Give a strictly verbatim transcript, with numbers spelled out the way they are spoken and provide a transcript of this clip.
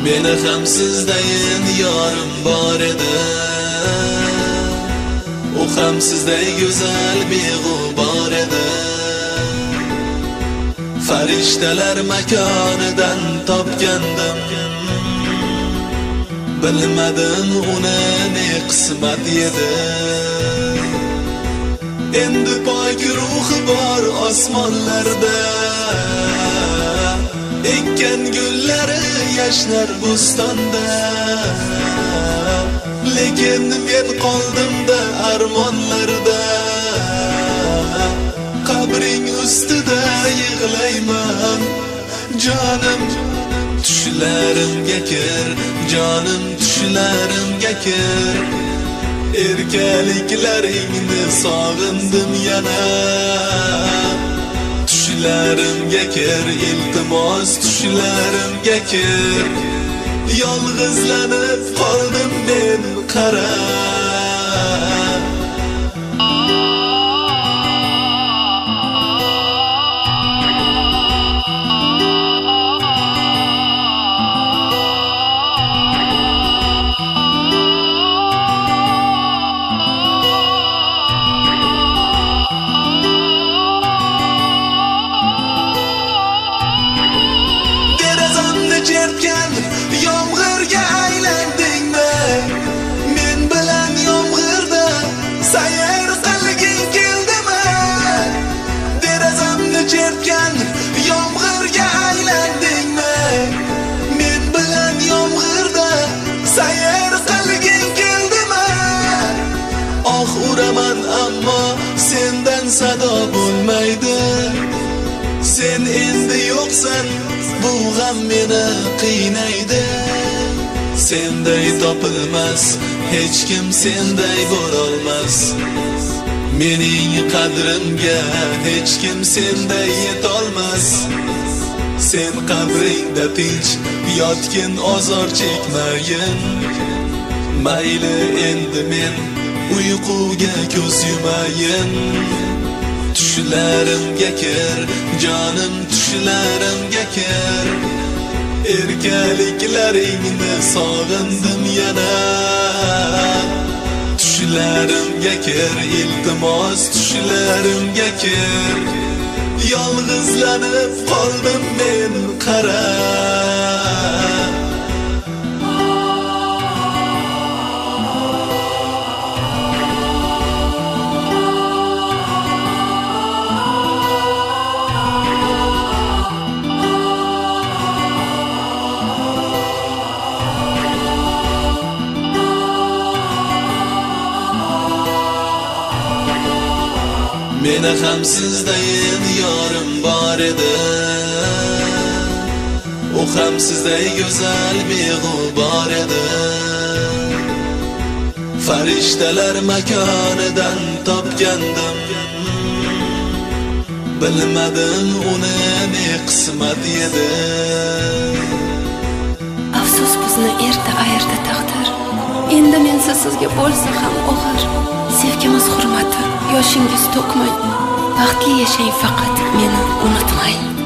Meni ham sizdayin yorim bor edi. O ham sizday go'zal beg'ubor edi. Farishtalar makonidan topgandim. Bilmadim uni ne qismat edi. Endi pok ruhi bor osmonlarda, ekkan gullari yashnar bo'stonda. Lekin men qoldim-da armonlarda, qabring ustida yig'layman. Jonim tushlarimga kir, jonim tushlarimga kir. Erkaliklaringni sog'indim yana. Tushlarimga kir, iltimos tushlarimga kir. Yolg'izlanib qoldim men qara. Yomg'irga aylandingmi? Men bilan yomg'irda sayr qilging keldimi? Derazamni chertgan yomg'irga aylandingmi? Men bilan yomg'irda sayr qilging keldimi? Oh uraman ammo sendan sado bo'lmaydi. Sen endi yo'qsan, bu g'am meni qiynaydi. Senday topilmas, hech kim senday bo'lolmas. Mening qadrimga hech kim senday yetolmas. Sen qabringda tinch yotgin, ozor chekmagin. Mayli endi men uyquga ko'z yumayin. Tushlarimga kir, jonim tushlarimga kir. Erkaliklaringni sog'indim yana. Tushlarimga kir, iltimos tushlarimga kir. Yolg'izlanib qoldim men qara. Meni ham sizdayin yorim bor edi. O ham sizday go'zal beg'ubor edi. Farishtalar makonidan topgandim. Bilmadim uni ne qismat edi. Afsus bizni erta ayirdi taqdir. Endi mensiz sizga bo'lsa ham og'ir. Sevgimiz hurmati, yoshingiz to'kmang. Baxtli yashang, faqat meni unutmang.